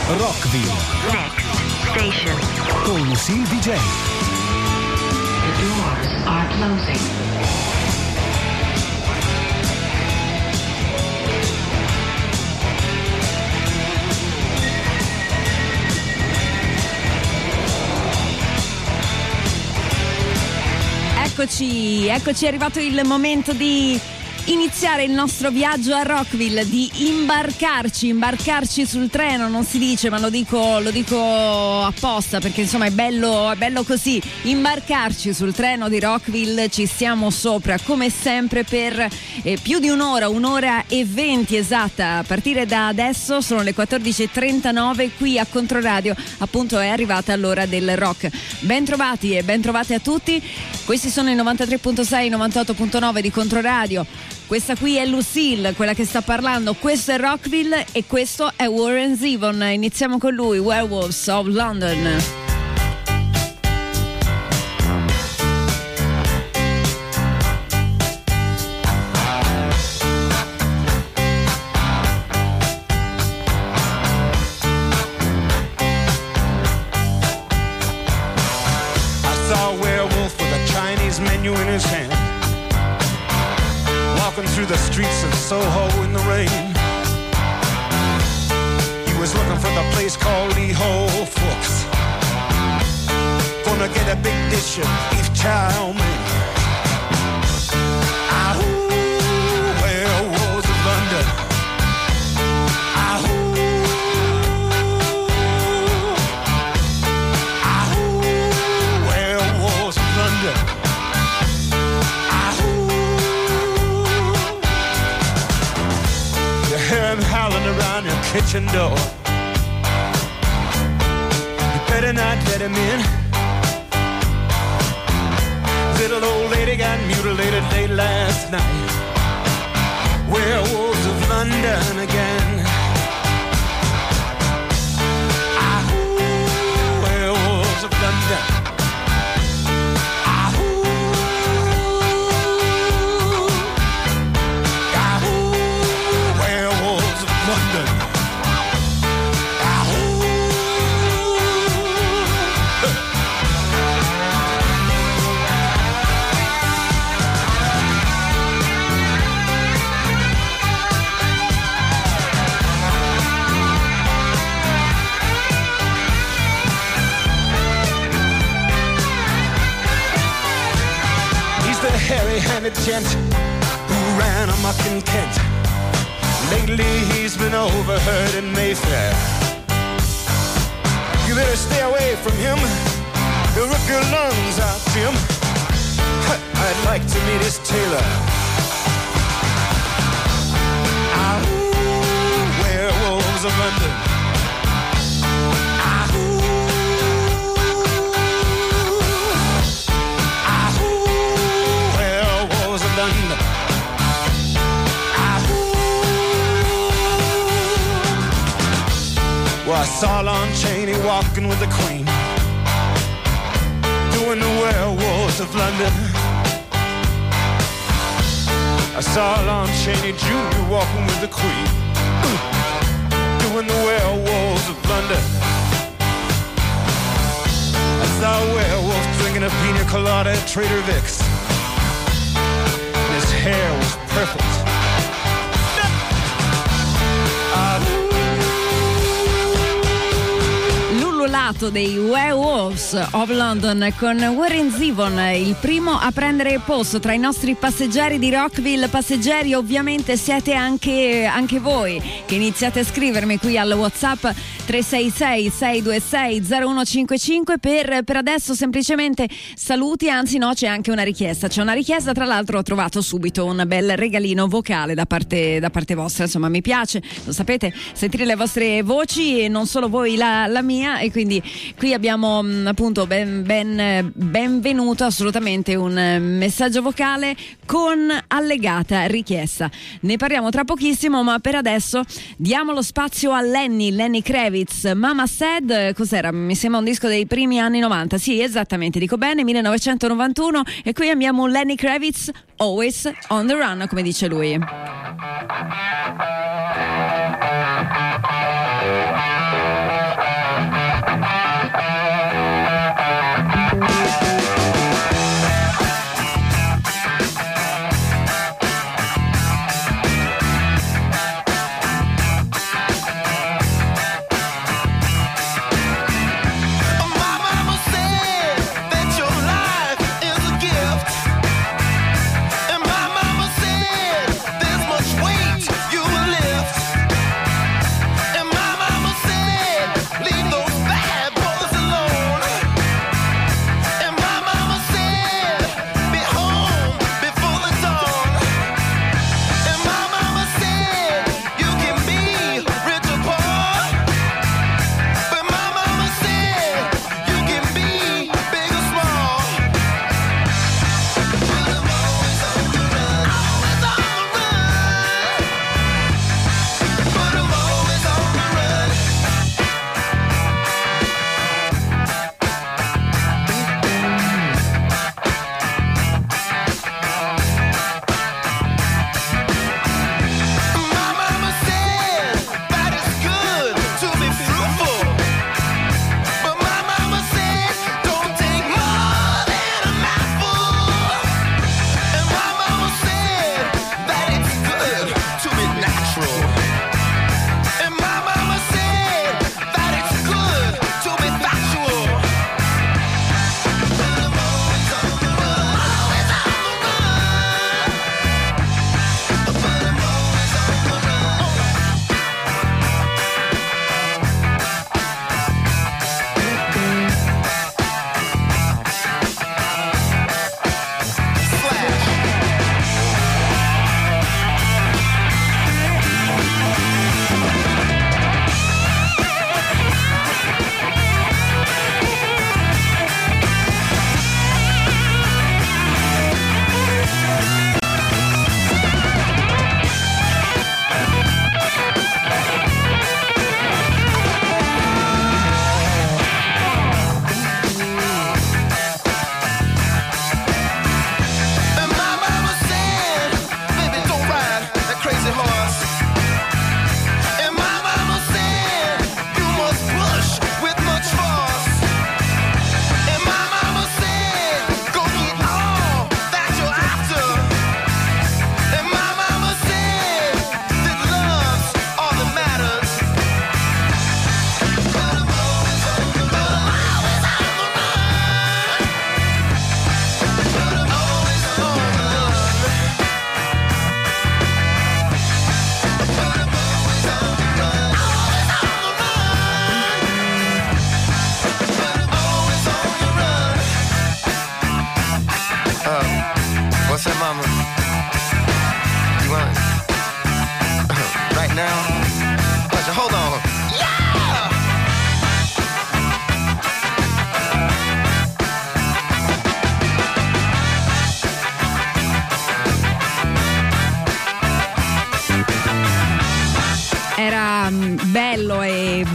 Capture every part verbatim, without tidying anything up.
Rockville. Next station. Con Lucille D J. The doors are closing. Eccoci, eccoci, è arrivato il momento di iniziare il nostro viaggio a Rockville, di imbarcarci, imbarcarci sul treno, non si dice, ma lo dico, lo dico apposta perché insomma è bello, è bello così, imbarcarci sul treno di Rockville, ci stiamo sopra come sempre per eh, più di un'ora, un'ora e venti esatta, a partire da adesso sono le quattordici e trentanove, qui a Controradio appunto è arrivata l'ora del rock. Ben trovati e ben trovate a tutti, questi sono i novantatré virgola sei, novantotto virgola nove di Controradio. Questa qui è Lucille, quella che sta parlando, questo è Rockville e questo è Warren Zevon. Iniziamo con lui, Werewolves of London. I saw a werewolf with a Chinese menu in his hand, walking through the streets of Soho in the rain. He was looking for the place called Lee Ho Fooks. Gonna get a big dish of beef chow mein. Ahoo, werewolves of London. Ahoo, ahoo, werewolves of London. Hear him howling around your kitchen door. You better not let him in. Little old lady got mutilated late last night. Werewolves of London again. Ahoo, werewolves of London. Hairy-handed gent who ran amok in Kent. Lately he's been overheard in Mayfair. You better stay away from him. He'll rip your lungs out, Jim. I'd like to meet his tailor. Ahoo, werewolves of London. Well, I saw Lon Chaney walking with the Queen, doing the werewolves of London. I saw Lon Chaney Junior walking with the Queen, doing the werewolves of London. I saw a werewolf drinking a pina colada at Trader Vic's, and his hair was perfect. Lato dei Werewolves of London con Warren Zevon, il primo a prendere posto tra i nostri passeggeri di Rockville. Passeggeri ovviamente siete anche, anche voi che iniziate a scrivermi qui al WhatsApp tre sei sei sei due sei zero uno cinque cinque. Per, per adesso semplicemente saluti, anzi no, c'è anche una richiesta, c'è una richiesta, tra l'altro ho trovato subito un bel regalino vocale da parte, da parte vostra, insomma mi piace, lo sapete, sentire le vostre voci e non solo voi la, la mia, e quindi qui abbiamo mh, appunto ben, ben benvenuto assolutamente un messaggio vocale con allegata richiesta. Ne parliamo tra pochissimo, ma per adesso diamo lo spazio a Lenny, Lenny Kravitz, Mama Said, cos'era? Mi sembra un disco dei primi anni novanta, sì esattamente, dico bene, millenovecentonovantuno, e qui abbiamo Lenny Kravitz, Always on the Run, come dice lui. Thank you.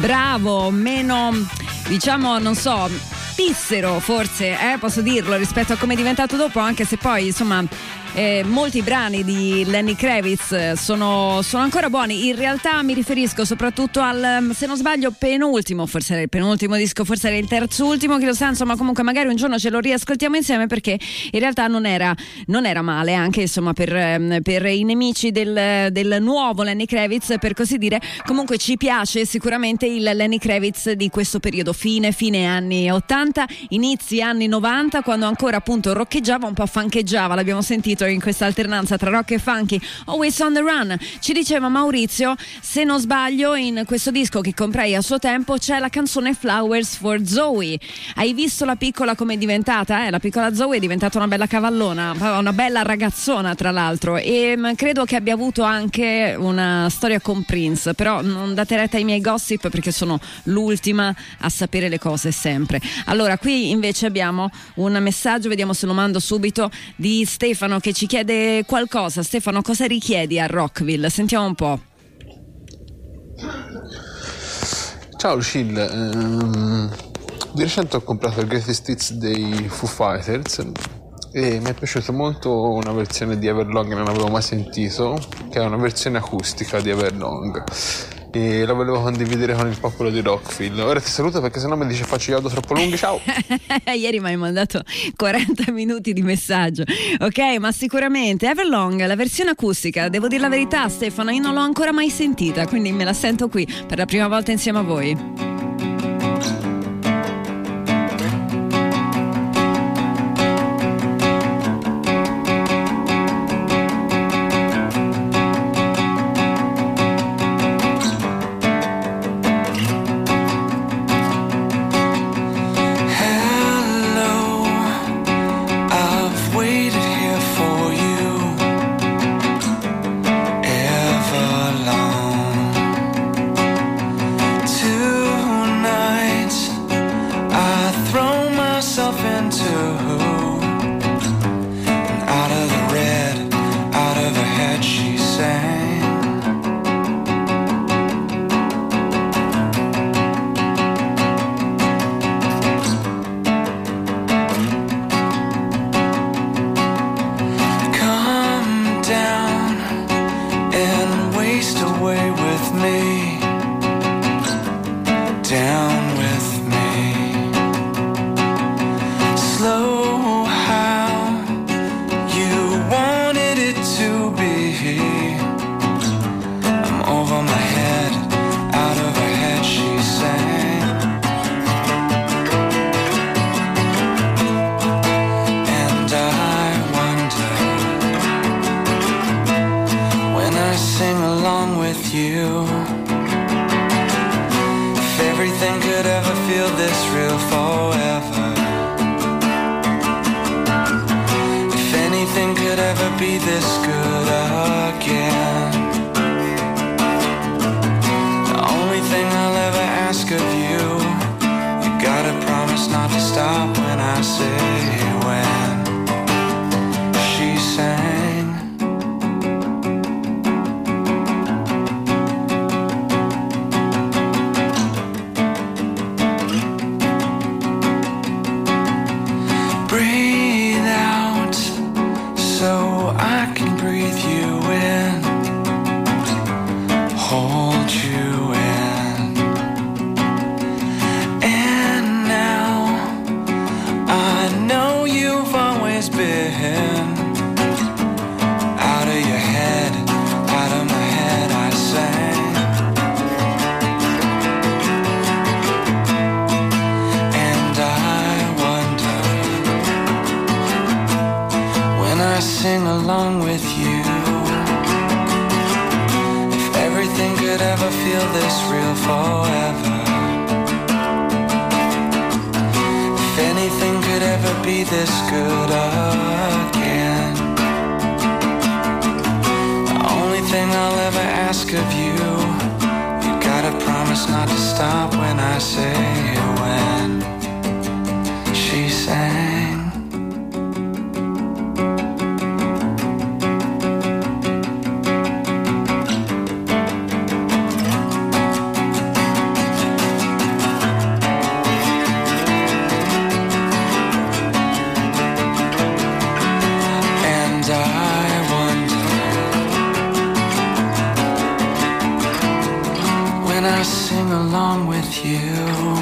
bravo, meno, diciamo, non so, pissero forse, eh, posso dirlo, rispetto a come è diventato dopo, anche se poi insomma eh, molti brani di Lenny Kravitz sono, sono ancora buoni. In realtà mi riferisco soprattutto al, se non sbaglio, penultimo, forse era il penultimo disco, forse era il terzo ultimo, che lo sa, insomma, comunque magari un giorno ce lo riascoltiamo insieme, perché in realtà non era, non era male, anche insomma per, per i nemici del, del nuovo Lenny Kravitz, per così dire. Comunque ci piace sicuramente il Lenny Kravitz di questo periodo, fine, fine anni ottanta, inizi anni novanta, quando ancora appunto roccheggiava, un po' funcheggiava, l'abbiamo sentito in questa alternanza tra rock e funky. Always on the Run. Ci diceva Maurizio, se non sbaglio, in questo disco che comprai a suo tempo c'è la canzone Flowers for Zoe. Hai visto la piccola come è diventata? Eh? La piccola Zoe è diventata una bella cavallona, una bella ragazzona tra l'altro, e mh, credo che abbia avuto anche una storia con Prince, però non date retta ai miei gossip perché sono l'ultima a sapere le cose sempre. Allora, qui invece abbiamo un messaggio, vediamo se lo mando subito, di Stefano che ci chiede qualcosa. Stefano, cosa richiedi a Rockville? Sentiamo un po'. Ciao Lucille, ehm, di recente ho comprato il Greatest Hits dei Foo Fighters e mi è piaciuta molto una versione di Everlong che non avevo mai sentito, che è una versione acustica di Everlong, e la volevo condividere con il popolo di Rockville. Ora ti saluto perché sennò mi dice faccio gli audio troppo lunghi. Ciao. Ieri mi hai mandato quaranta minuti di messaggio. Ok, ma sicuramente Everlong, la versione acustica, devo dire la verità Stefano, io non l'ho ancora mai sentita, quindi me la sento qui per la prima volta insieme a voi. you.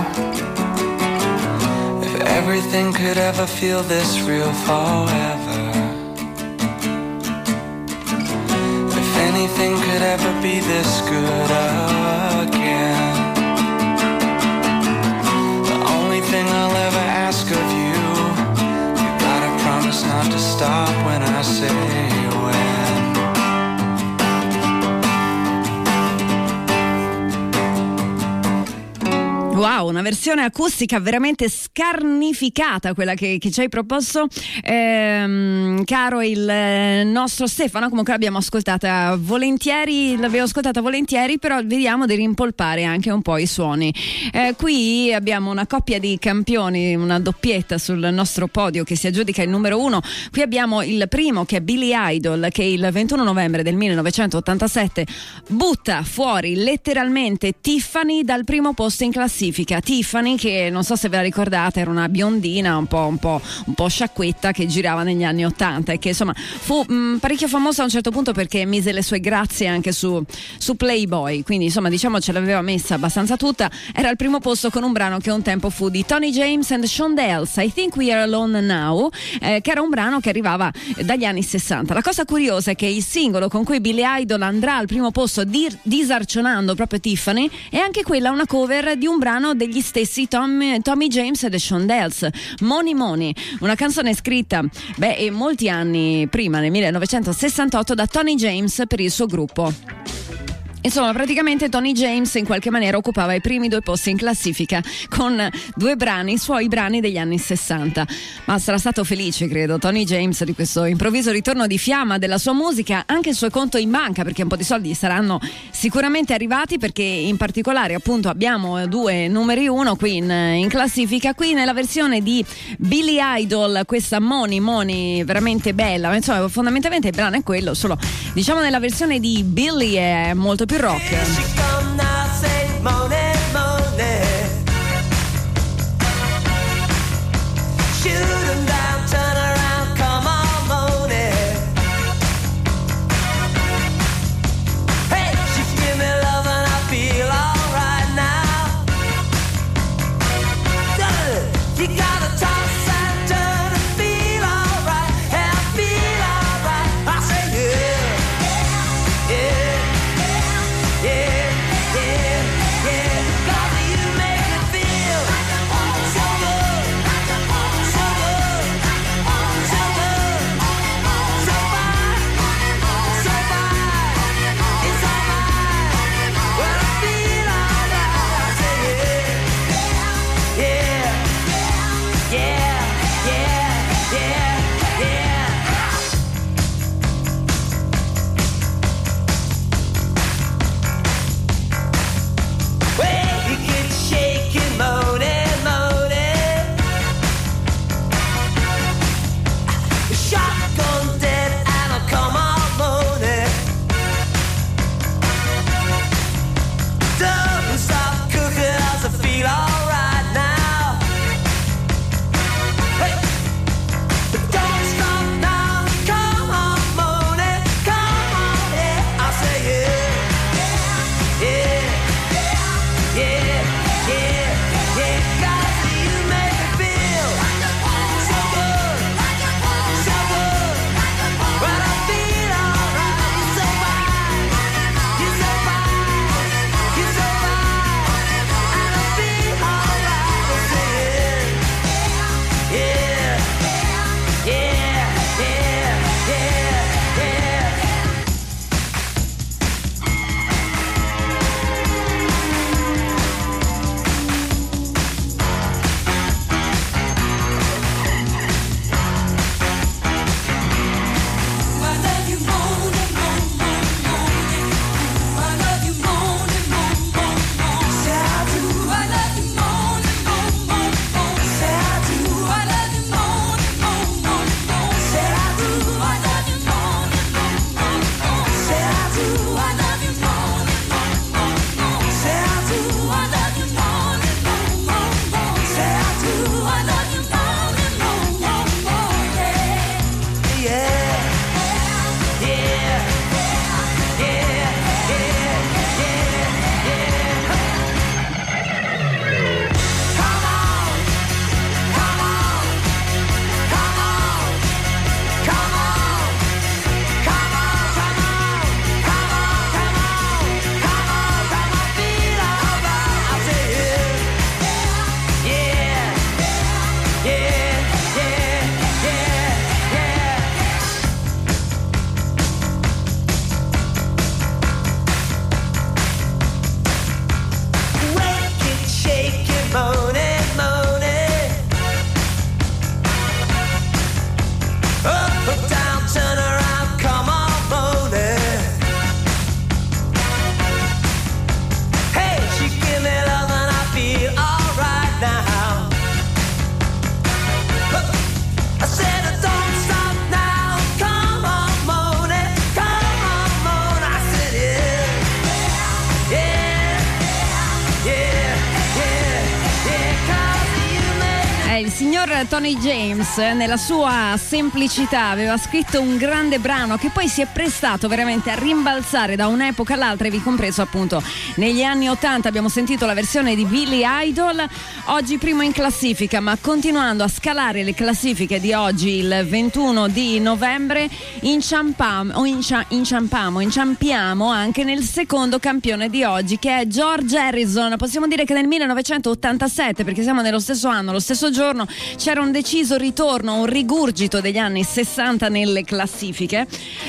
If everything could ever feel this real forever, if anything could ever be this good again, the only thing I'll ever ask of you, you gotta promise not to stop when I say when. Wow, una versione acustica veramente scarnificata, quella che, che ci hai proposto, ehm, caro il eh, nostro Stefano. Comunque l'abbiamo ascoltata volentieri, l'avevo ascoltata volentieri, però vediamo di rimpolpare anche un po' i suoni. Eh, qui abbiamo una coppia di campioni, una doppietta sul nostro podio che si aggiudica il numero uno. Qui abbiamo il primo, che è Billy Idol, che il ventuno novembre del millenovecentottantasette butta fuori letteralmente Tiffany dal primo posto in classifica. Tiffany, che non so se ve la ricordate, era una biondina un po', un po', un po' sciacquetta che girava negli anni ottanta e che insomma fu mh, parecchio famosa a un certo punto perché mise le sue grazie anche su, su Playboy, quindi insomma diciamo ce l'aveva messa abbastanza tutta. Era al primo posto con un brano che un tempo fu di Tony James and Shondells, I Think We Are Alone Now, eh, che era un brano che arrivava dagli anni sessanta. La cosa curiosa è che il singolo con cui Billy Idol andrà al primo posto dir- disarcionando proprio Tiffany è anche quella una cover di un brano degli stessi Tom, Tommy James e The Shondells, Money Money, una canzone scritta beh, molti anni prima, nel millenovecentosessantotto, da Tony James per il suo gruppo. Insomma, praticamente Tony James in qualche maniera occupava i primi due posti in classifica con due brani, i suoi brani degli anni sessanta. Ma sarà stato felice, credo, Tony James di questo improvviso ritorno di fiamma della sua musica, anche il suo conto in banca, perché un po' di soldi saranno sicuramente arrivati, perché in particolare appunto abbiamo due numeri uno qui in, in classifica. Qui nella versione di Billy Idol, questa Money Money veramente bella, insomma fondamentalmente il brano è quello, solo diciamo nella versione di Billy è molto più rock. Yeah. Beh, il signor Tony James nella sua semplicità aveva scritto un grande brano che poi si è prestato veramente a rimbalzare da un'epoca all'altra, e vi compreso appunto negli anni ottanta. Abbiamo sentito la versione di Billy Idol, oggi primo in classifica, ma continuando a scalare le classifiche di oggi, il ventuno di novembre, inciampamo, o incia, inciampamo, inciampiamo anche nel secondo campione di oggi, che è George Harrison. Possiamo dire che nel millenovecentottantasette, perché siamo nello stesso anno, lo stesso giorno, c'era un deciso ritorno, un rigurgito degli anni sessanta nelle classifiche.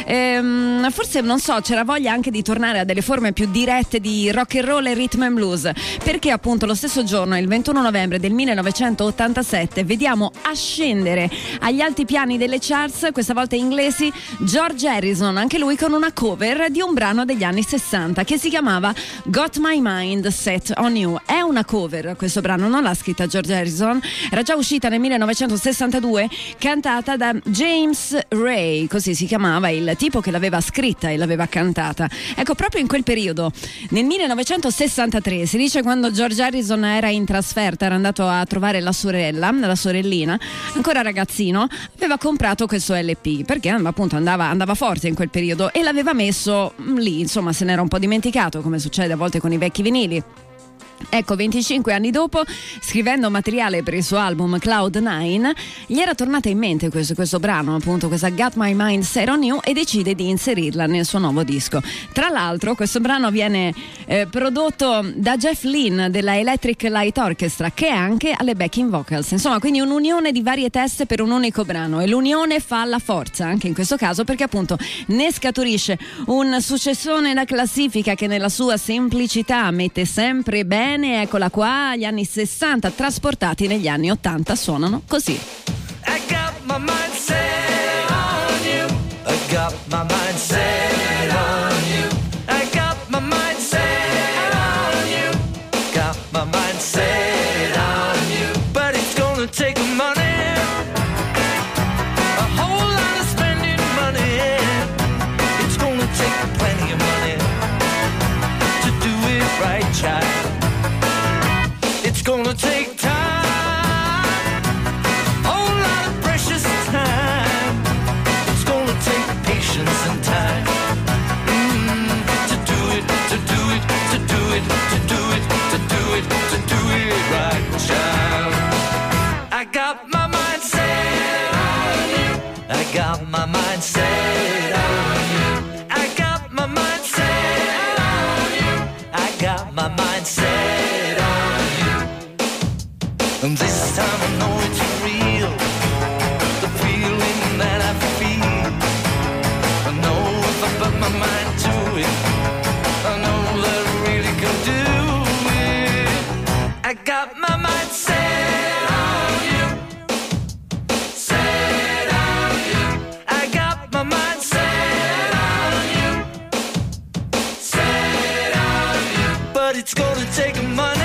Ehm, forse, non so, c'era voglia anche di tornare a delle forme più dirette di rock and roll e rhythm and blues, perché appunto lo stesso giorno, il ventuno novembre del millenovecentottantasette, vediamo ascendere agli alti piani delle charts, questa volta inglesi, George Harrison, anche lui con una cover di un brano degli anni sessanta che si chiamava Got My Mind Set on You. È una cover, questo brano non l'ha scritta George Harrison, era già uscita nel millenovecentosessantadue, cantata da James Ray, così si chiamava il tipo che l'aveva scritta e l'aveva cantata. Ecco, proprio in quel periodo, nel millenovecentosessantatré, si dice, quando George Harrison era in trasferta, era andato a trovare la sorella, la sorellina, ancora ragazzino, aveva comprato questo L P, perché appunto andava, andava forte in quel periodo, e l'aveva messo lì, insomma se n'era un po' dimenticato, come succede a volte con i vecchi vinili. Ecco, venticinque anni dopo, scrivendo materiale per il suo album Cloud nine, gli era tornata in mente questo, questo brano, appunto questa Got My Mind Set on You, e decide di inserirla nel suo nuovo disco. Tra l'altro questo brano viene eh, prodotto da Jeff Lynne della Electric Light Orchestra, che è anche alle backing vocals, insomma quindi un'unione di varie teste per un unico brano, e l'unione fa la forza anche in questo caso, perché appunto ne scaturisce un successone da classifica che nella sua semplicità mette sempre bene. Eccola qua, gli anni sessanta trasportati negli anni ottanta suonano così. I got my mind set on you. I got my mind set on you. I got my mind set on you. Got my mind set on you. But it's gonna take money, a whole lot of spending money. It's gonna take plenty of money to do it right, child. It's gonna take time, whole lot of precious time. It's gonna take patience and time mm, to do it, to do it, to do it, to do it, to do it, to do it right, child. I got my mind set on you. I got my mind set on you. I got my mind set on you. I got my mind set. And this time I know it's real, the feeling that I feel. I know if I put my mind to it, I know that I really can do it. I got my mind set on you, set on you. I got my mind set on you, set on you. But it's gonna take money,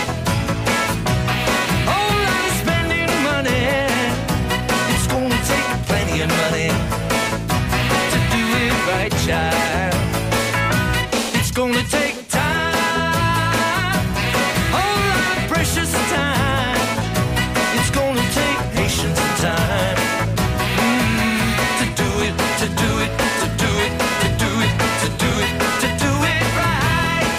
money to do it right, child. It's gonna take time, whole lot of precious time. It's gonna take patience and time mm, to do it, to do it, to do it, to do it, to do it, to do it right.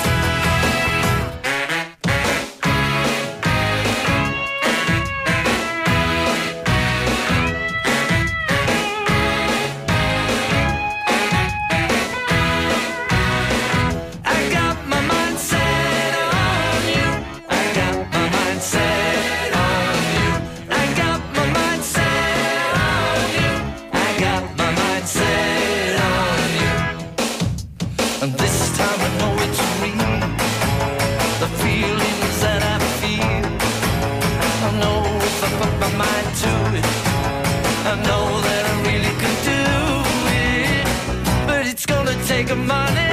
And this time I know it's real, the feelings that I feel. I know if I put my mind to it, I know that I really can do it. But it's gonna take money,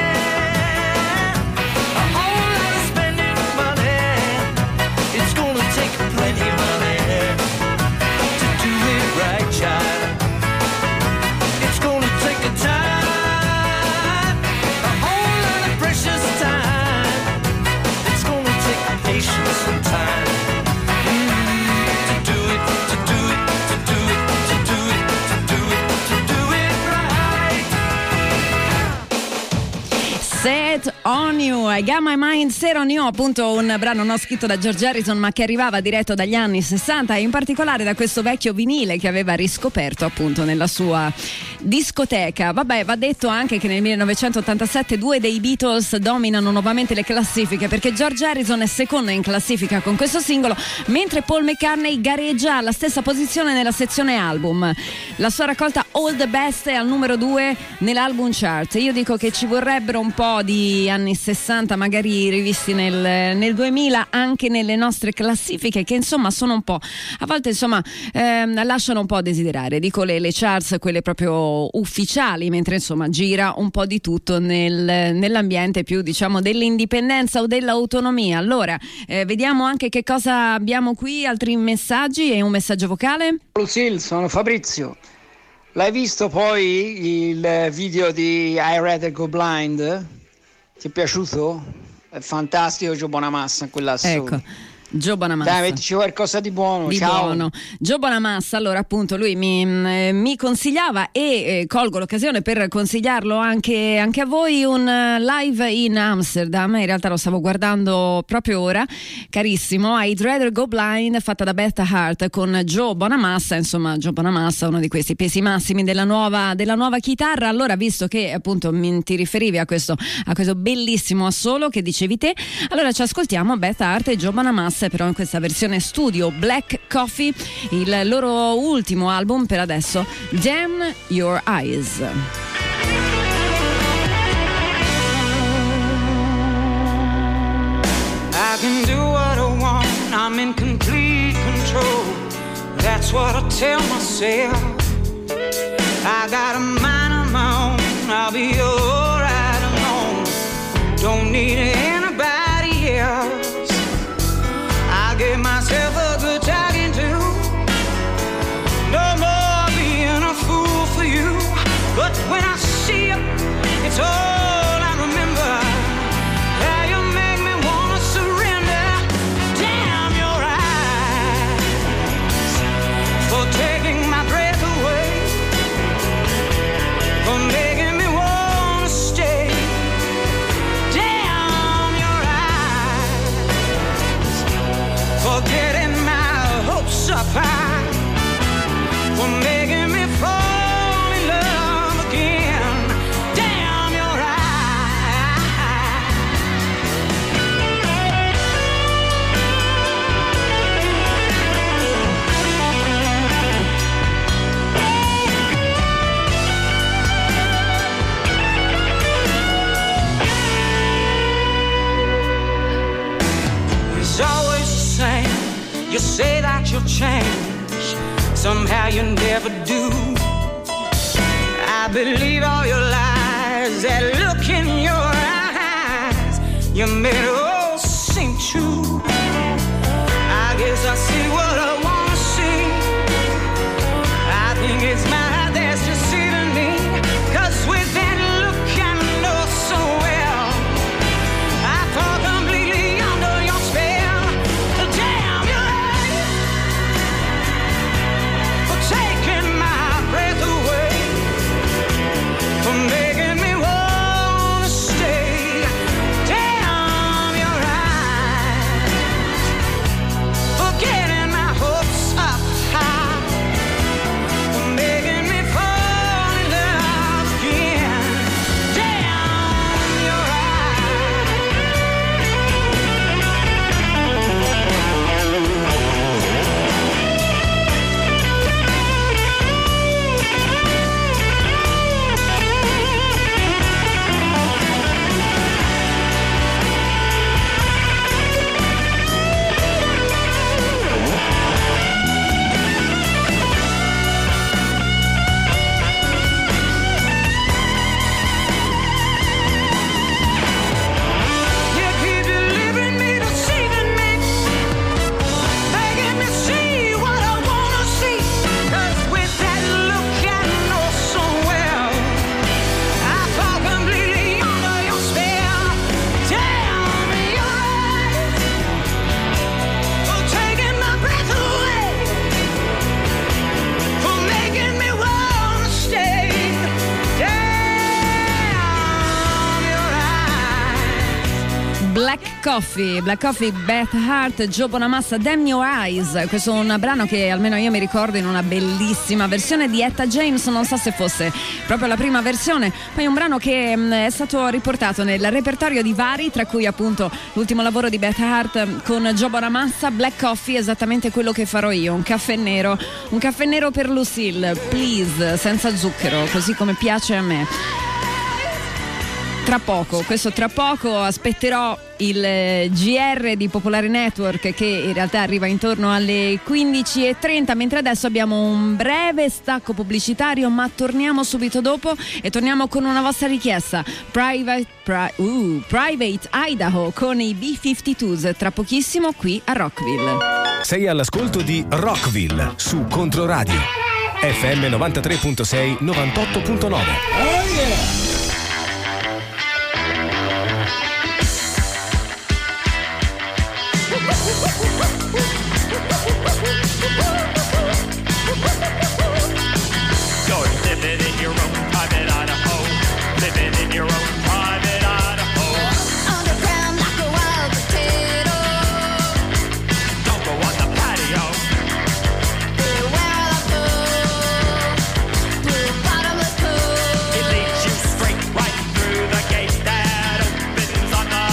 a whole lot of spending money. It's gonna take plenty of money to do it right, child. It's gonna take a time, patience and time mm, to do it, on You, I Got My Mind Set on You, appunto un brano non scritto da George Harrison ma che arrivava diretto dagli anni sessanta e in particolare da questo vecchio vinile che aveva riscoperto appunto nella sua discoteca. Vabbè, va detto anche che nel millenovecentottantasette due dei Beatles dominano nuovamente le classifiche perché George Harrison è secondo in classifica con questo singolo, mentre Paul McCartney gareggia alla stessa posizione nella sezione album. La sua raccolta All the Best è al numero due nell'album chart. Io dico che ci vorrebbero un po' di anni sessanta magari rivisti nel, nel duemila anche nelle nostre classifiche, che insomma sono un po', a volte insomma ehm, lasciano un po' a desiderare, dico le, le charts quelle proprio ufficiali, mentre insomma gira un po' di tutto nel, nell'ambiente più diciamo dell'indipendenza o dell'autonomia. Allora eh, vediamo anche che cosa abbiamo qui, altri messaggi e un messaggio vocale. Lucille, sono Fabrizio. L'hai visto poi il video di I Rather Go Blind? Ti è piaciuto? È fantastico, Joe Bonamassa, quella assurda. Ecco, Joe Bonamassa. Dai, mettici qualcosa di buono. Di Ciao. buono. Joe Bonamassa, allora appunto lui mi, eh, mi consigliava e eh, colgo l'occasione per consigliarlo anche, anche a voi un uh, live in Amsterdam. In realtà lo stavo guardando proprio ora, carissimo, I'd Rather Go Blind, fatta da Beth Hart con Joe Bonamassa. Insomma, Joe Bonamassa, uno di questi pesi massimi della nuova, della nuova chitarra. Allora, visto che appunto mi, ti riferivi a questo, a questo bellissimo assolo che dicevi te, allora ci ascoltiamo Beth Hart e Joe Bonamassa, però in questa versione studio, Black Coffee, il loro ultimo album per adesso, Damn Your Eyes. I can do what I want, I'm in complete control. That's what I tell myself. I got a mind of my own, I'll be alright alone. Don't need anybody else. Give myself a good talking to. No more being a fool for you. But when I see you, it's all I remember. How you make me wanna surrender. Damn your eyes for taking my breath away, for making me wanna stay. Damn your eyes for getting my hopes up high, for making me fall in love again. Damn your It's always the same. You say that you'll change, somehow you never do. I believe all your lies, that look in your eyes, you made it all seem true. I guess I see what I wanna see. I think it's my heart that's deceiving me, 'cause with that look I know so well I fall completely under your spell. Damn your eyes for taking my breath away, for making me wanna stay. Damn your eyes for getting my Coffee, Black Coffee, Beth Hart, Joe Bonamassa, Damn Your Eyes. Questo è un brano che almeno io mi ricordo in una bellissima versione di Etta James, non so se fosse proprio la prima versione. Poi un brano che mh, è stato riportato nel repertorio di vari, tra cui appunto l'ultimo lavoro di Beth Hart con Joe Bonamassa, Black Coffee, esattamente quello che farò io, un caffè nero, un caffè nero per Lucille, please, senza zucchero, così come piace a me. Tra poco, questo tra poco, aspetterò il G R di Popolare Network che in realtà arriva intorno alle quindici e trenta, mentre adesso abbiamo un breve stacco pubblicitario, ma torniamo subito dopo e torniamo con una vostra richiesta. Private, pri, uh, Private Idaho con i B cinquantadue, tra pochissimo qui a Rockville. Sei all'ascolto di Rockville su Controradio F M novantatré virgola sei, novantotto virgola nove. Oh yeah! You're living in your own private Idaho, living in your own private Idaho. Underground like a wild potato. Don't go on the patio. Beware the pool, blue bottomless pool. It leads you straight right through the gate that opens on the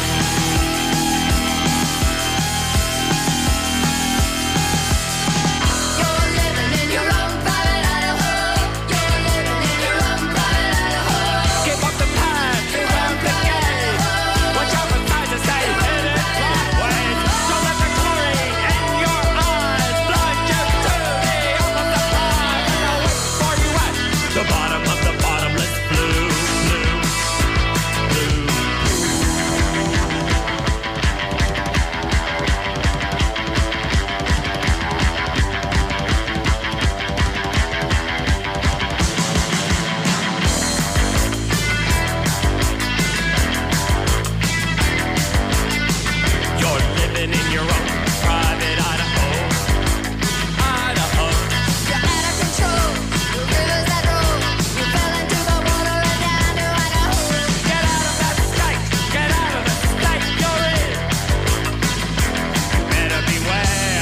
You're living in your own private Idaho. You're living in your own private Idaho. give up the past, give up the game. Watch out for signs that say hit it that way. Don't let the glory in your eyes blind you to the other side. And I'll wait for you at the bottom of the bottomless blue, blue, blue. You're living in your own private Idaho, Idaho. You're out of control. The rivers that roll. You fell into the water and down to Idaho. Get out of that state, get out of the state you're in. You better beware.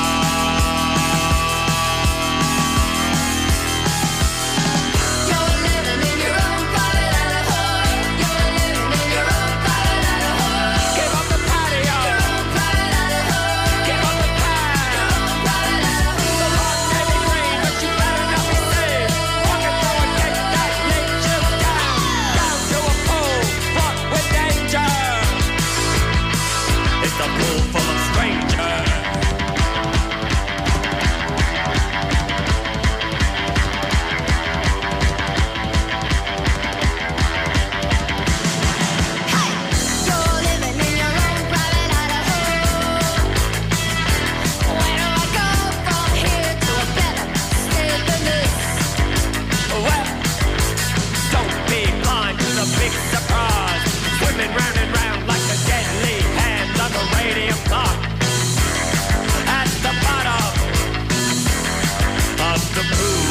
You're living in your own private Idaho. You're living in your own private Idaho. Give up the patio, Your own private Idaho. give up the past. Your own private Idaho. The rock may be green, but you better not be seen. Walking through a gate that leads you down, down to a pool fraught with danger. It's a pool full of strangers. You're living in your own private Idaho. Where do I go from here to a better state than this? Well, don't be blind to the big surprise. Swimming round and round like a deadly hand on a radium clock. At the bottom of the pool.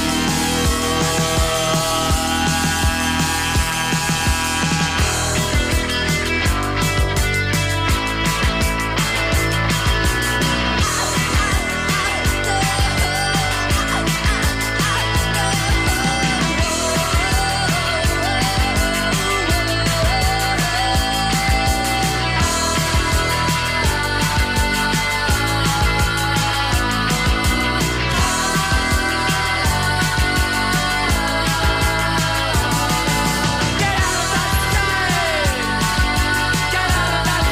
Get out of that state! Get out of that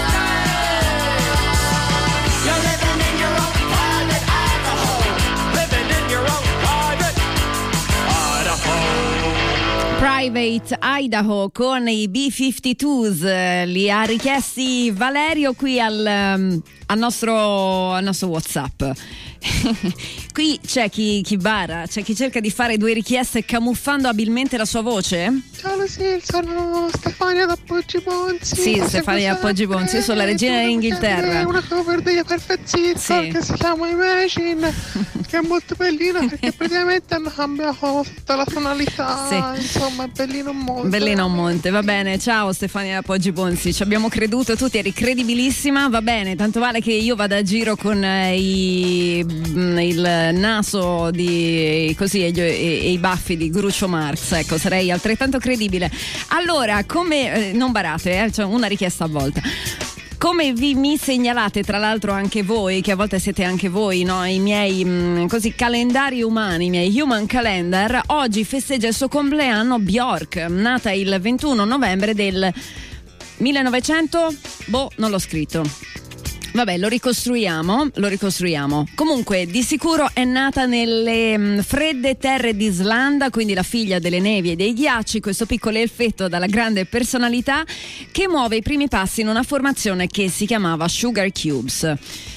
state! You're living in your own private Idaho. Living in your own private Idaho. Private Idaho con i B cinquantadue, li ha richiesti Valerio qui al, um, al nostro, al nostro WhatsApp. Qui c'è chi, chi bara, c'è chi cerca di fare due richieste camuffando abilmente la sua voce. Ciao Lucille, sono Stefania da Poggi Bonzi. Sì, Stefania da Poggi Bonzi, io sono la regina d'Inghilterra. Una cover degli Perfezzito Sì. che si chiama Imagine, che è molto bellina perché praticamente hanno cambiato tutta la tonalità. Sì. Insomma, è bellino un monte. Bellina un monte, va bene. Ciao Stefania da Poggi Bonzi, ci abbiamo creduto tutti, eri credibilissima, va bene, tanto vale che io vada a giro con eh, i, mh, il naso di così e, gli- e- e i baffi di Groucho Marx, ecco, sarei altrettanto credibile. Allora, come eh, non barate, eh, cioè una richiesta a volta. Come vi mi segnalate, tra l'altro anche voi, che a volte siete anche voi, no? I miei mh, così calendari umani, i miei human calendar, oggi festeggia il suo compleanno Bjork, nata il ventuno novembre del millenovecento, boh, non l'ho scritto. Vabbè, lo ricostruiamo, lo ricostruiamo. Comunque, di sicuro è nata nelle mh, fredde terre d'Islanda, quindi la figlia delle nevi e dei ghiacci, questo piccolo elfetto dalla grande personalità che muove i primi passi in una formazione che si chiamava Sugar Cubes.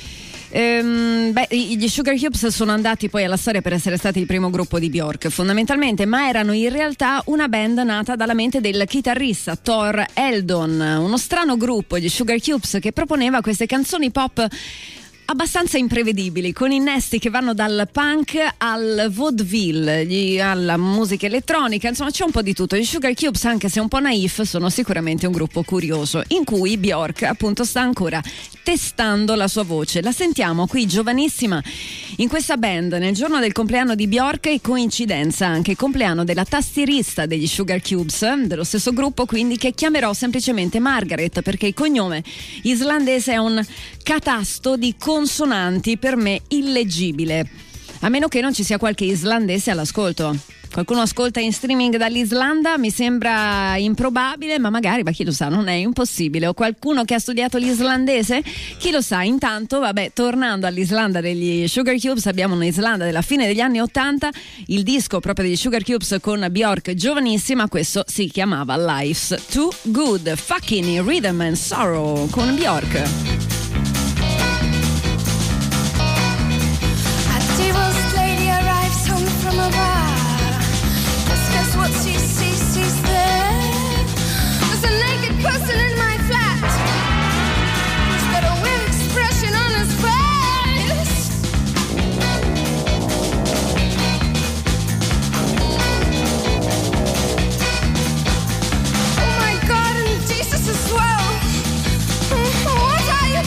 Ehm, beh, gli Sugar Cubes sono andati poi alla storia per essere stati il primo gruppo di Bjork fondamentalmente, ma erano in realtà una band nata dalla mente del chitarrista Thor Eldon, uno strano gruppo, gli Sugar Cubes, che proponeva queste canzoni pop abbastanza imprevedibili, con innesti che vanno dal punk al vaudeville, gli- alla musica elettronica, insomma c'è un po' di tutto. Gli Sugar Cubes, anche se un po' naif, sono sicuramente un gruppo curioso, in cui Bjork appunto sta ancora testando la sua voce. La sentiamo qui giovanissima in questa band nel giorno del compleanno di Bjork, e coincidenza anche il compleanno della tastierista degli Sugar Cubes, dello stesso gruppo quindi, che chiamerò semplicemente Margaret, perché il cognome islandese è un catasto di consonanti per me illeggibile, a meno che non ci sia qualche islandese all'ascolto. Qualcuno ascolta in streaming dall'Islanda? Mi sembra improbabile, ma magari, ma chi lo sa, non è impossibile. O qualcuno che ha studiato l'islandese? Chi lo sa. Intanto, vabbè, tornando all'Islanda degli Sugar Cubes, abbiamo un'Islanda della fine degli anni ottanta, il disco proprio degli Sugar Cubes con Bjork giovanissima, questo si chiamava Life's Too Good, Fucking Rhythm and Sorrow con Bjork. A divorced lady arrives home from a bar. Just guess what she sees, she's there. There's a naked person in my flat. He's got a weird expression on his face. Oh my God, and Jesus as well. What are you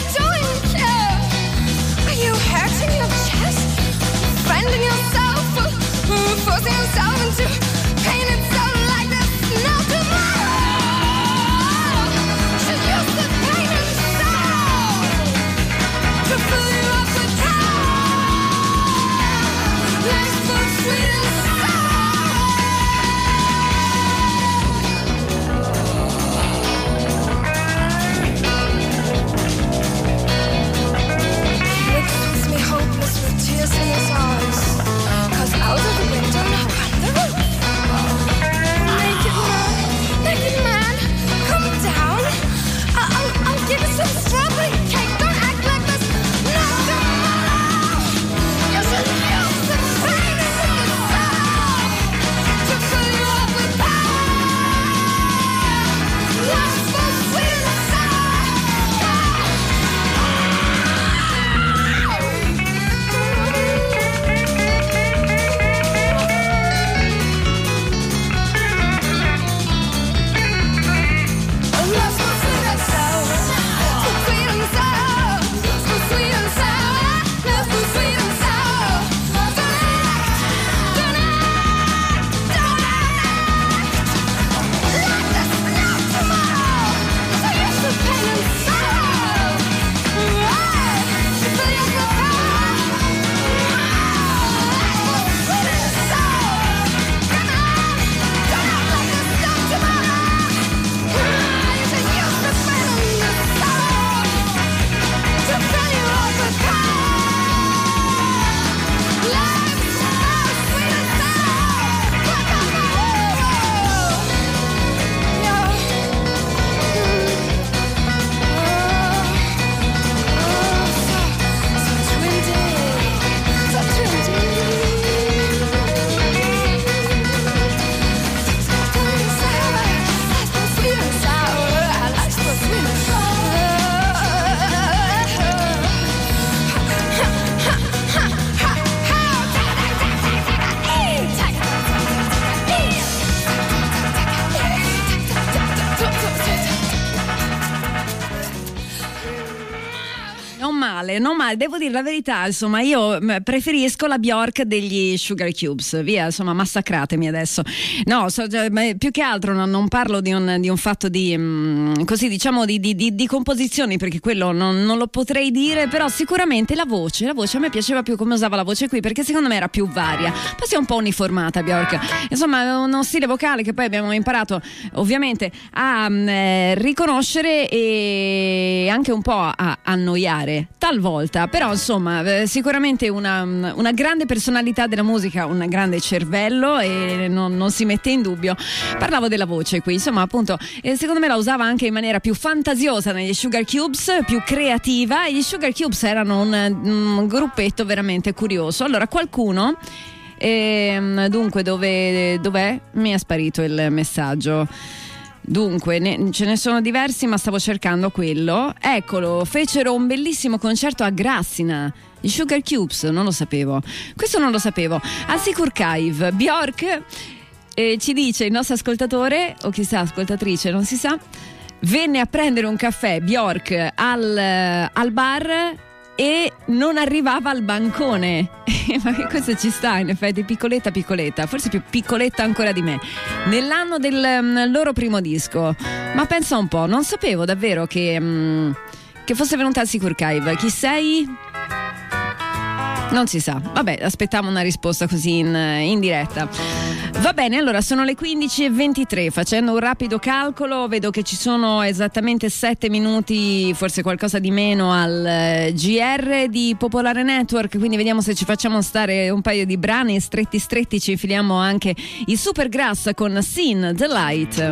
male, non male, devo dire la verità, insomma, io preferisco la Bjork degli Sugar Cubes, via, insomma, massacratemi adesso. No, so, più che altro non, non parlo di un, di un fatto di mh, così diciamo di, di, di, di composizioni, perché quello non, non lo potrei dire, però sicuramente la voce, la voce a me piaceva più come usava la voce qui, perché secondo me era più varia, poi si è un po' uniformata Bjork, insomma è uno stile vocale che poi abbiamo imparato ovviamente a eh, riconoscere e anche un po' a annoiare talvolta, però insomma eh, sicuramente una, una grande personalità della musica, un grande cervello, e non, non si mette in dubbio. Parlavo della voce qui, insomma appunto eh, secondo me la usava anche in maniera più fantasiosa negli Sugar Cubes, più creativa, e gli Sugar Cubes erano un, un gruppetto veramente curioso. Allora qualcuno ehm, dunque dove, dov'è? Mi è sparito il messaggio. Dunque, ne, ce ne sono diversi, ma stavo cercando quello. Eccolo, fecero un bellissimo concerto a Grassina. I Sugar Cubes, non lo sapevo. Questo non lo sapevo. Al Sikurkaiv, Bjork, eh, ci dice il nostro ascoltatore, o chissà, ascoltatrice, non si sa, venne a prendere un caffè, Bjork, al, al bar e non arrivava al bancone. Ma che cosa ci sta, in effetti, piccoletta piccoletta, forse più piccoletta ancora di me, nell'anno del um, loro primo disco. Ma pensa un po', non sapevo davvero che, um, che fosse venuta al Sikurkaiv. Chi sei? Non si sa, vabbè, aspettiamo una risposta così in, in diretta. Va bene, allora sono le quindici e ventitré, facendo un rapido calcolo vedo che ci sono esattamente sette minuti, forse qualcosa di meno, al G R di Popolare Network, quindi vediamo se ci facciamo stare un paio di brani stretti stretti, ci infiliamo anche i Supergrass con Sin the Light.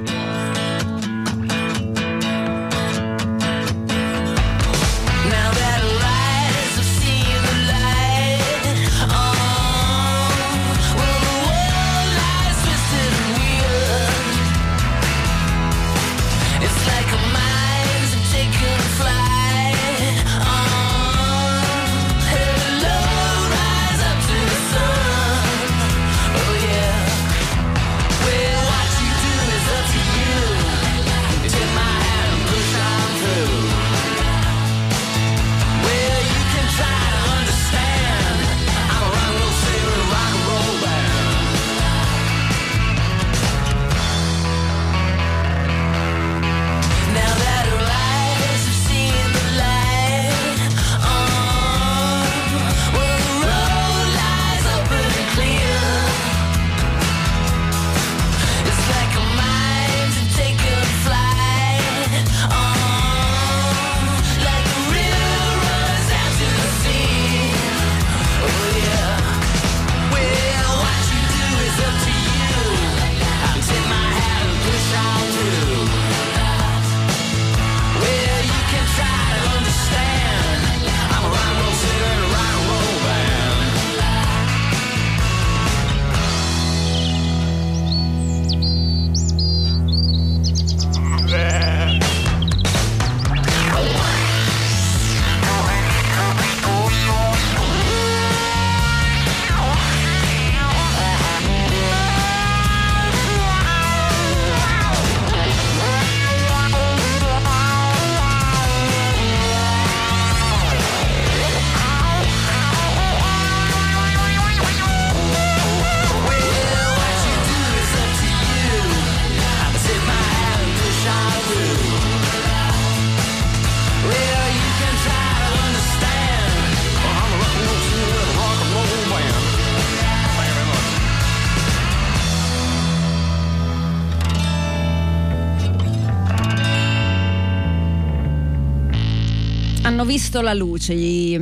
hanno visto la luce, gli,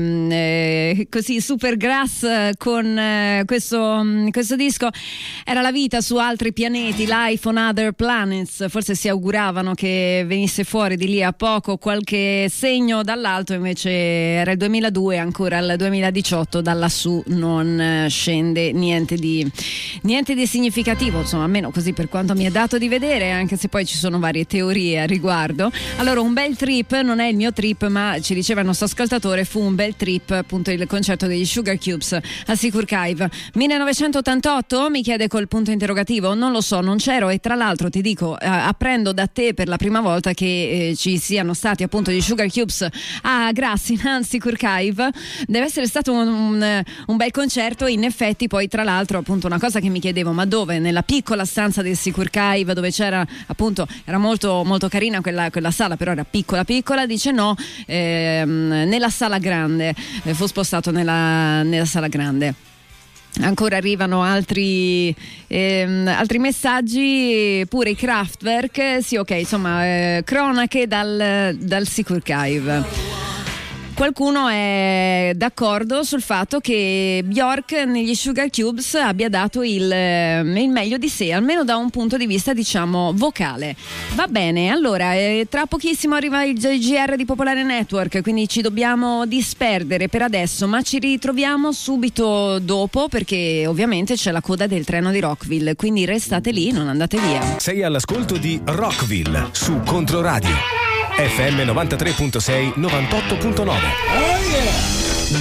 eh, così Supergrass con eh, questo, questo disco. Era la vita su altri pianeti, Life on Other Planets, forse si auguravano che venisse fuori di lì a poco qualche segno dall'alto, invece era il duemiladue, ancora al duemiladiciotto da lassù non scende niente di, niente di significativo, insomma, almeno così per quanto mi è dato di vedere, anche se poi ci sono varie teorie a riguardo. Allora, un bel trip, non è il mio trip, ma ci diceva il nostro ascoltatore, fu un bel trip, appunto il concerto degli Sugar Cubes a Secur Cave. millenovecentottantotto, mi chiede col punto interrogativo, non lo so, non c'ero, e tra l'altro ti dico, eh, apprendo da te per la prima volta che eh, ci siano stati appunto gli Sugar Cubes a Grassina, a Secur Cave. Deve essere stato un, un, un bel concerto. In effetti poi tra l'altro appunto una cosa che mi chiedevo, ma dove? Nella piccola stanza del Secur Cave, dove c'era appunto, era molto molto carina quella, quella sala, però era piccola piccola, dice no, ehm, nella sala grande, eh, fu spostato nella, nella sala grande. Ancora arrivano altri ehm, altri messaggi, pure i Kraftwerk, sì, ok, insomma, eh, cronache dal, dal Secur Cave. Qualcuno è d'accordo sul fatto che Bjork negli Sugar Cubes abbia dato il, il meglio di sé, almeno da un punto di vista, diciamo, vocale. Va bene, allora, eh, tra pochissimo arriva il G R di Popolare Network, quindi ci dobbiamo disperdere per adesso, ma ci ritroviamo subito dopo, perché ovviamente c'è la coda del treno di Rockville, quindi restate lì, non andate via. Sei all'ascolto di Rockville su Controradio F M novantatré virgola sei, novantotto virgola nove. Oh yeah!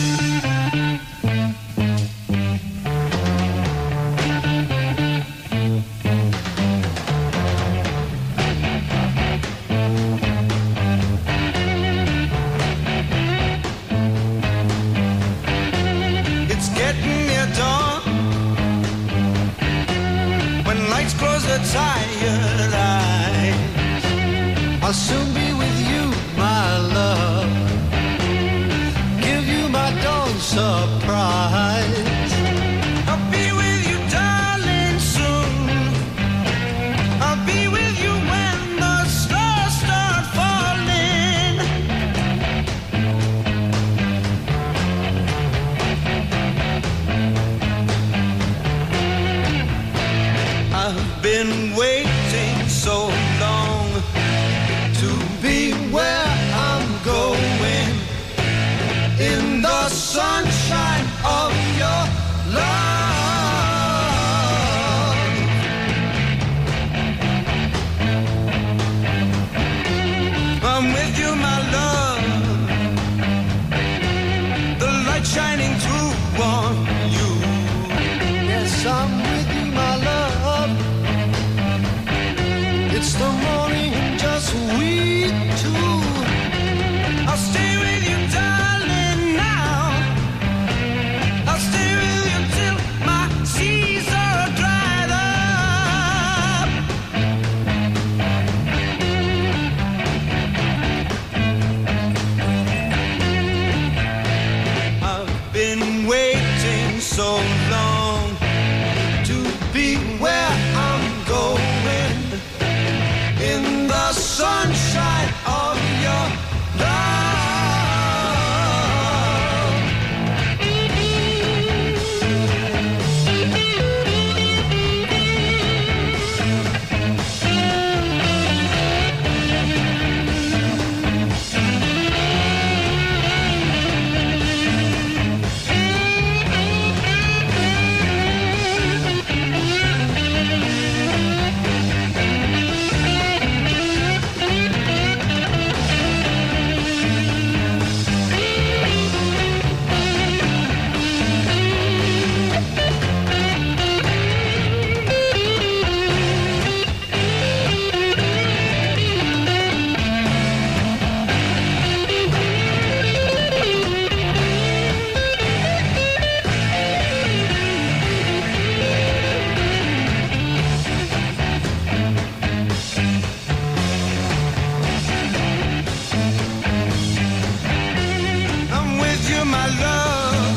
It's getting near dawn. When lights close the tired eyes, I'll soon be with you, my love. Give you my dawn surprise. I'll be with you, darling, soon. I'll be with you when the stars start falling. I've been waiting so long to be where I'm going, in the sunshine of your love. I'm with you, my love, the light shining through on you. Yes, I'm with you, my love. It's the morning and just we two. I'll stay with you, darling, now. I'll stay with you till my seas are dried up. I've been waiting so long to be where I'm going, in the sunshine of your love. I'm with you, my love,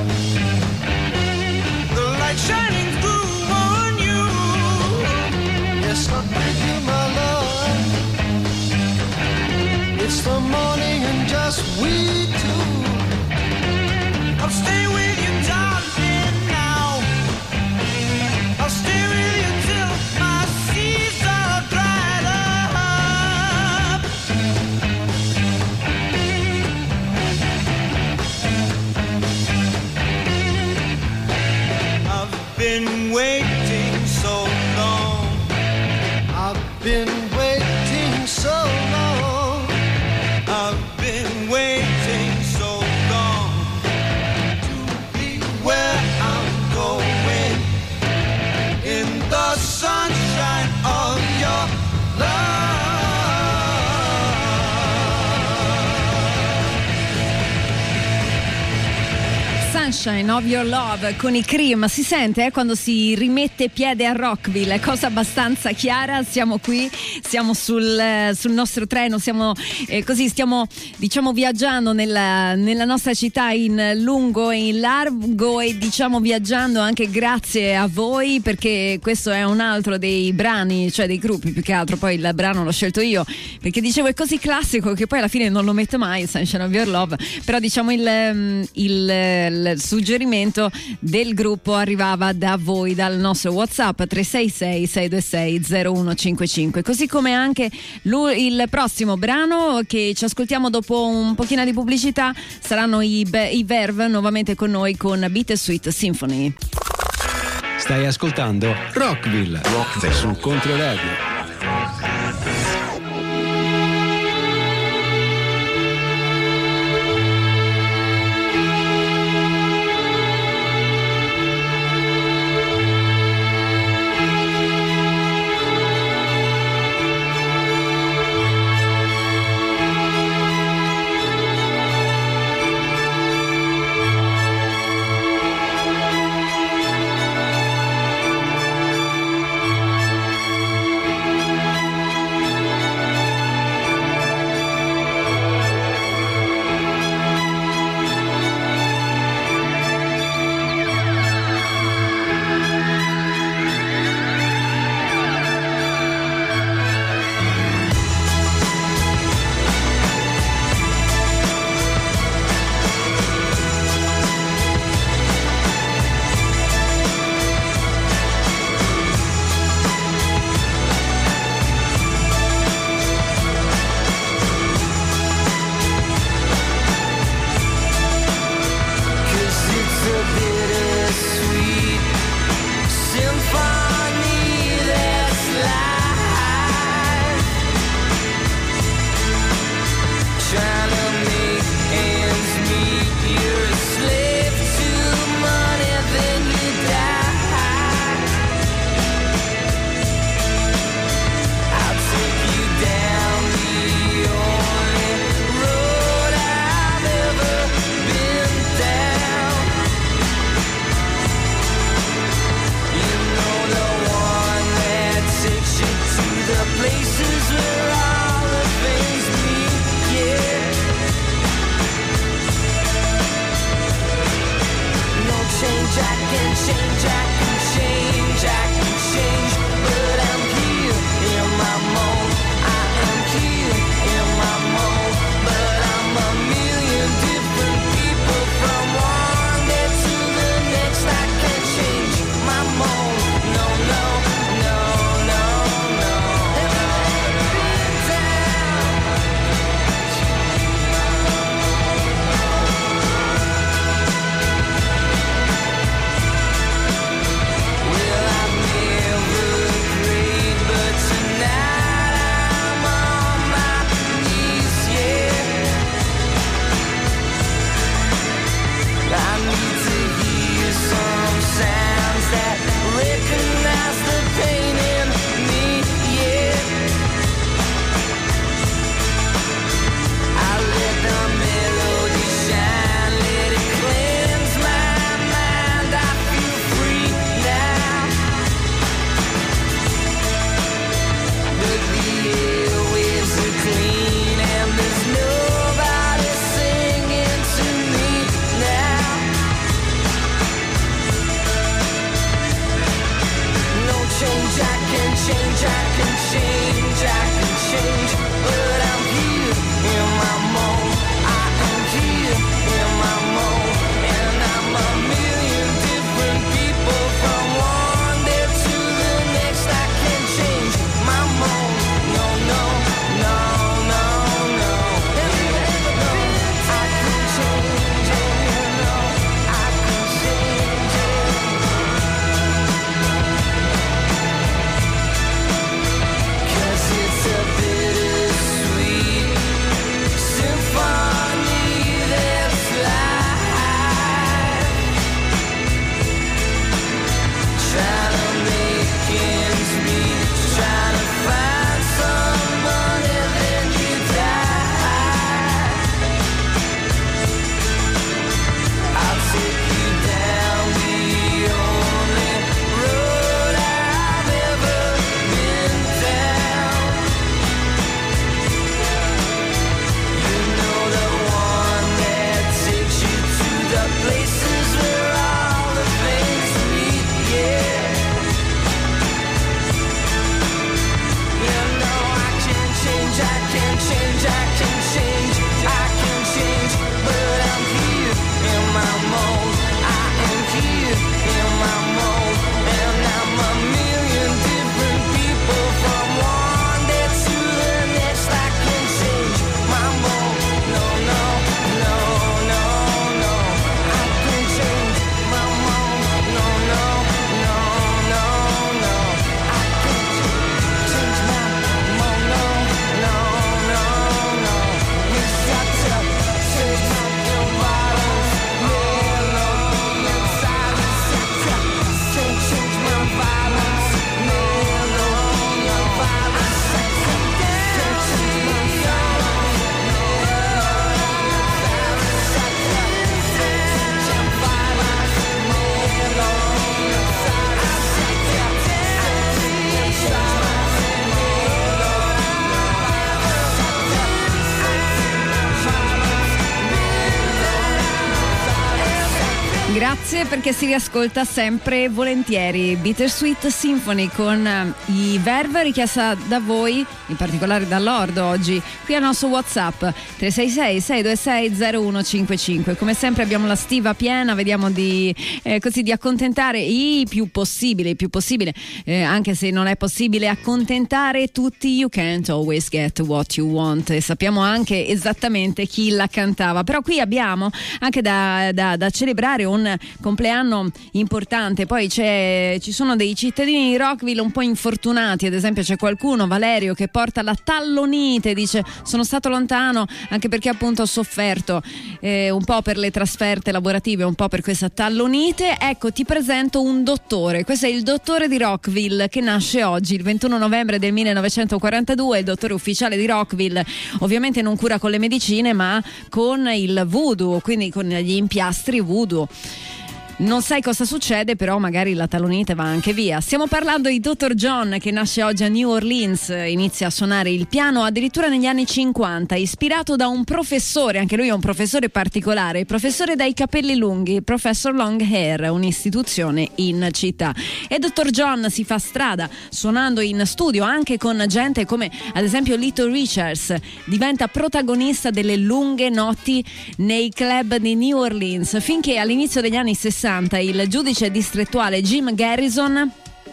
the light shining through on you. Yes, I'm with you, my love. It's the morning and just we two. I'll stay with you, darling, now. I'll stay with you till my seas are dried up. I've been waiting so long. I've been waiting so long. I've been waiting Sunshine of Your Love con i Cream. Si sente eh, quando si rimette piede a Rockville, è cosa abbastanza chiara. Siamo qui, siamo sul, sul nostro treno, siamo eh, così, stiamo diciamo viaggiando nella, nella nostra città in lungo e in largo, e diciamo viaggiando anche grazie a voi, perché questo è un altro dei brani, cioè dei gruppi più che altro. Poi il brano l'ho scelto io perché dicevo è così classico che poi alla fine non lo metto mai, Sunshine of Your Love, però diciamo il, il, il suggerimento del gruppo arrivava da voi, dal nostro WhatsApp tre sei sei sei due sei zero uno cinque cinque, così come anche il prossimo brano che ci ascoltiamo dopo un pochino di pubblicità saranno i, i Verve nuovamente con noi con Bittersweet Symphony. Stai ascoltando Rockville, Rockville su Controradio. Well, I've never Grazie, perché si riascolta sempre volentieri. Bittersweet Symphony con i Verve, richiesta da voi, in particolare da Lord oggi, qui al nostro WhatsApp tre sei sei sei due sei zero uno cinque cinque. Come sempre abbiamo la stiva piena, vediamo di eh, così di accontentare i più possibile, il più possibile, eh, anche se non è possibile accontentare tutti. You can't always get what you want, e sappiamo anche esattamente chi la cantava. Però qui abbiamo anche da, da, da celebrare un compleanno importante. Poi c'è, ci sono dei cittadini di Rockville un po' infortunati, ad esempio c'è qualcuno, Valerio, che porta la tallonite, dice sono stato lontano anche perché appunto ho sofferto eh, un po' per le trasferte lavorative, un po' per questa tallonite. Ecco, ti presento un dottore, questo è il dottore di Rockville, che nasce oggi il ventuno novembre del millenovecentoquarantadue, il dottore ufficiale di Rockville. Ovviamente non cura con le medicine ma con il voodoo, quindi con gli impiastri voodoo. Non sai cosa succede, però magari la tallonite va anche via. Stiamo parlando di doctor John, che nasce oggi a New Orleans, inizia a suonare il piano addirittura negli anni cinquanta, ispirato da un professore, anche lui è un professore particolare, il professore dai capelli lunghi, Professor Long Hair, un'istituzione in città. E doctor John si fa strada suonando in studio anche con gente come ad esempio Little Richards, diventa protagonista delle lunghe notti nei club di New Orleans, finché all'inizio degli anni sessanta il giudice distrettuale Jim Garrison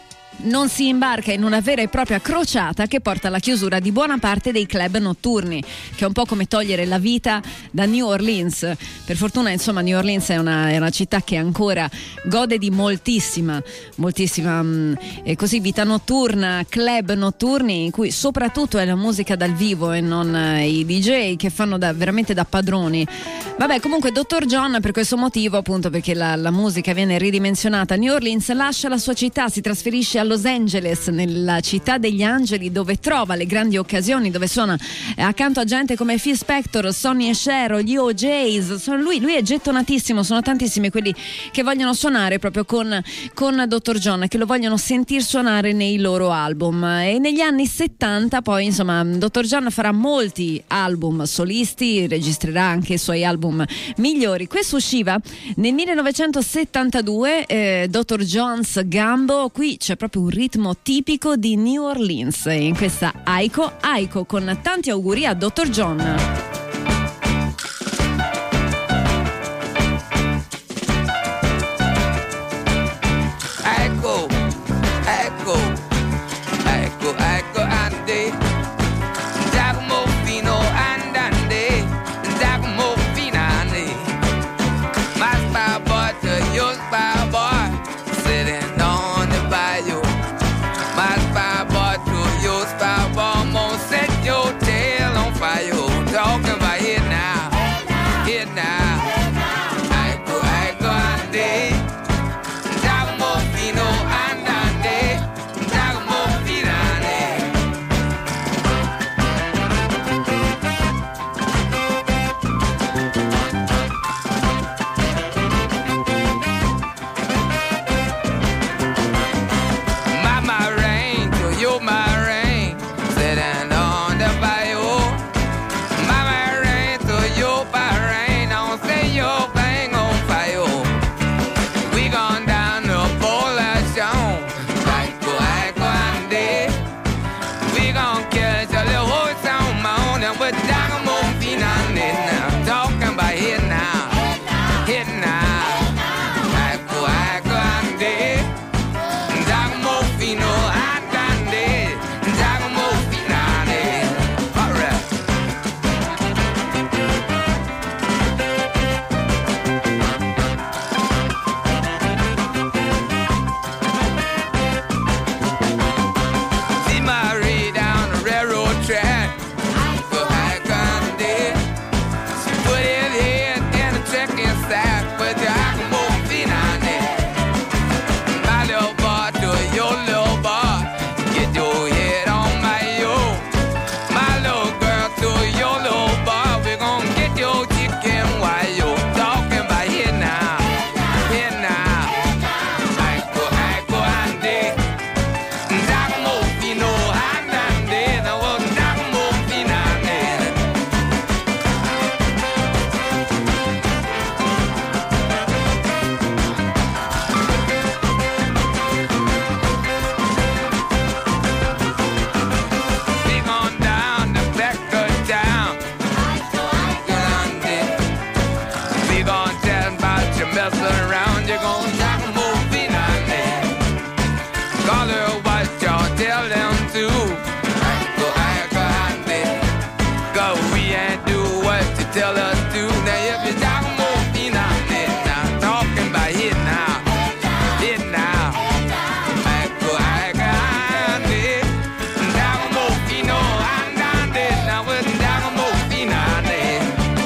non si imbarca in una vera e propria crociata che porta alla chiusura di buona parte dei club notturni, che è un po' come togliere la vita da New Orleans. Per fortuna, insomma, New Orleans è una, è una città che ancora gode di moltissima moltissima mh, e così vita notturna, club notturni in cui soprattutto è la musica dal vivo e non eh, i D J che fanno da, veramente da padroni. Vabbè, comunque doctor John, per questo motivo, appunto perché la, la musica viene ridimensionata a New Orleans, lascia la sua città, si trasferisce a Los Angeles, nella città degli angeli, dove trova le grandi occasioni, dove suona accanto a gente come Phil Spector, Sonny e Cher, gli O Js. Sono lui, lui è gettonatissimo, sono tantissimi quelli che vogliono suonare proprio con, con doctor John, che lo vogliono sentir suonare nei loro album. E negli anni settanta poi, insomma, doctor John farà molti album solisti, registrerà anche i suoi album migliori. Questo usciva nel millenovecentosettantadue, eh, doctor John's Gumbo. Qui c'è proprio un ritmo tipico di New Orleans in questa Aiko Aiko, con tanti auguri a doctor John. Ecco, ecco, ecco, ecco, Andy, Giacomo fino andante, Giacomo fino Andy, my spy boy to your spy boy, sitting on the bayou, my spy boy to your spy boy, almost set your tail on fire, talking wrestling around, you're gonna knock them over in on there. Call her what y'all tell them to. Go, I go out there. Go, we ain't do what you tell us to. Now if you knock them over in on there, now talking about it now, it now. I go, I go out there. Knock them over, you know, I'm down there. Now we're knock them over in on there.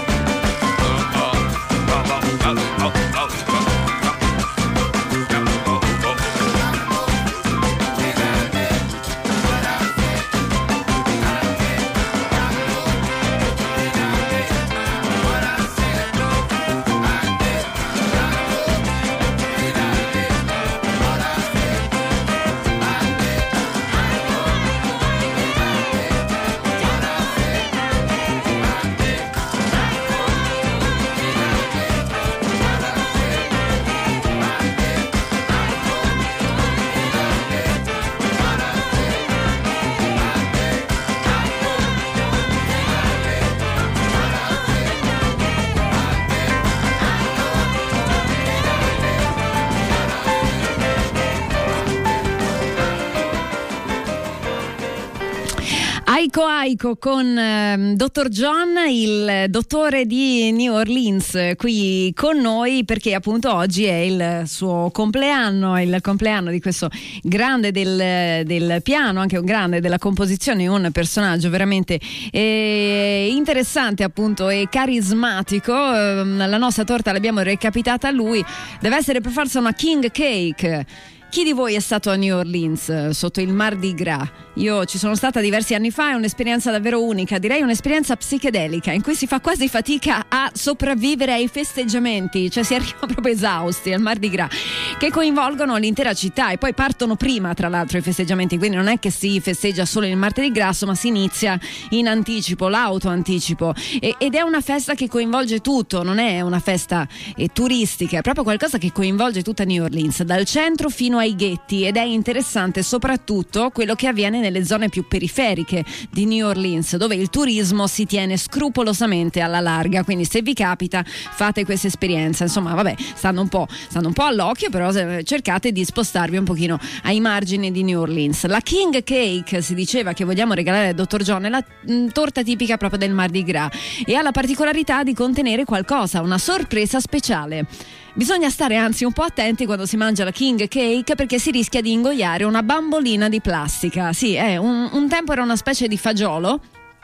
Aiko Aiko con eh, dottor John, il dottore di New Orleans, qui con noi perché appunto oggi è il suo compleanno, è il compleanno di questo grande del, del piano, anche un grande della composizione, un personaggio veramente eh, interessante appunto e carismatico. Eh, la nostra torta l'abbiamo recapitata a lui, deve essere per forza una King Cake. Chi di voi è stato a New Orleans sotto il Mardi Gras? Io ci sono stata diversi anni fa, è un'esperienza davvero unica, direi un'esperienza psichedelica in cui si fa quasi fatica a sopravvivere ai festeggiamenti, cioè si arriva proprio esausti al Mardi Gras, che coinvolgono l'intera città e poi partono prima tra l'altro i festeggiamenti, quindi non è che si festeggia solo il martedì grasso, ma si inizia in anticipo, l'auto anticipo, e, ed è una festa che coinvolge tutto, non è una festa eh, turistica, è proprio qualcosa che coinvolge tutta New Orleans, dal centro fino ai ghetti, ed è interessante soprattutto quello che avviene nelle zone più periferiche di New Orleans, dove il turismo si tiene scrupolosamente alla larga, quindi se vi capita fate questa esperienza, insomma vabbè, stanno un po', stanno un po' all'occhio, però cercate di spostarvi un pochino ai margini di New Orleans. La King Cake, si diceva, che vogliamo regalare al dottor John, è la mh, torta tipica proprio del Mardi Gras e ha la particolarità di contenere qualcosa, una sorpresa speciale. Bisogna stare anzi un po' attenti quando si mangia la King Cake, perché si rischia di ingoiare una bambolina di plastica. Sì, è un, un tempo era una specie di fagiolo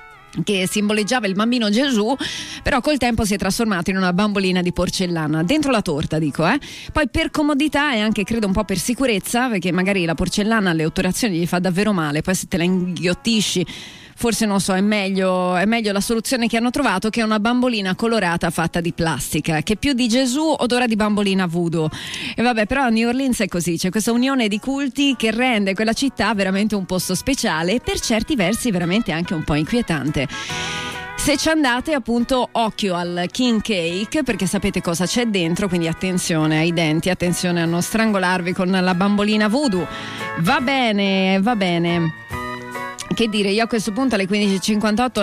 che simboleggiava il bambino Gesù, però col tempo si è trasformato in una bambolina di porcellana dentro la torta, dico eh. Poi per comodità e anche credo un po' per sicurezza, perché magari la porcellana alle otturazioni gli fa davvero male, poi se te la inghiottisci forse non so, è meglio, è meglio la soluzione che hanno trovato, che è una bambolina colorata fatta di plastica, che più di Gesù odora di bambolina voodoo. E vabbè, però a New Orleans è così, c'è questa unione di culti che rende quella città veramente un posto speciale e per certi versi veramente anche un po' inquietante. Se ci andate, appunto, occhio al King Cake, perché sapete cosa c'è dentro, quindi attenzione ai denti, attenzione a non strangolarvi con la bambolina voodoo. Va bene, va bene. Che dire, io a questo punto alle quindici e cinquantotto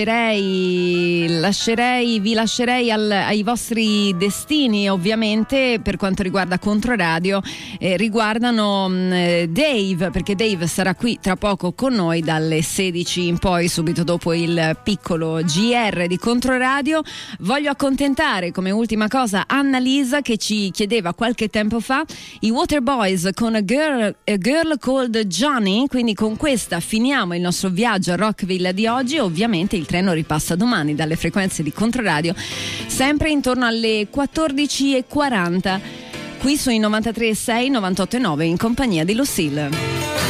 lascerei, lascerei vi lascerei al, ai vostri destini, ovviamente, per quanto riguarda Controradio, eh, riguardano mh, Dave, perché Dave sarà qui tra poco con noi dalle sedici in poi, subito dopo il piccolo G R di Controradio. Voglio accontentare come ultima cosa Annalisa, che ci chiedeva qualche tempo fa i Waterboys con a girl, a girl Called Johnny, quindi con questa finiamo il nostro viaggio a Rockville di oggi. Ovviamente il treno ripassa domani dalle frequenze di Controradio, sempre intorno alle quattordici e quaranta, qui sui novantatré e sei, novantotto e nove, in compagnia di Lucille.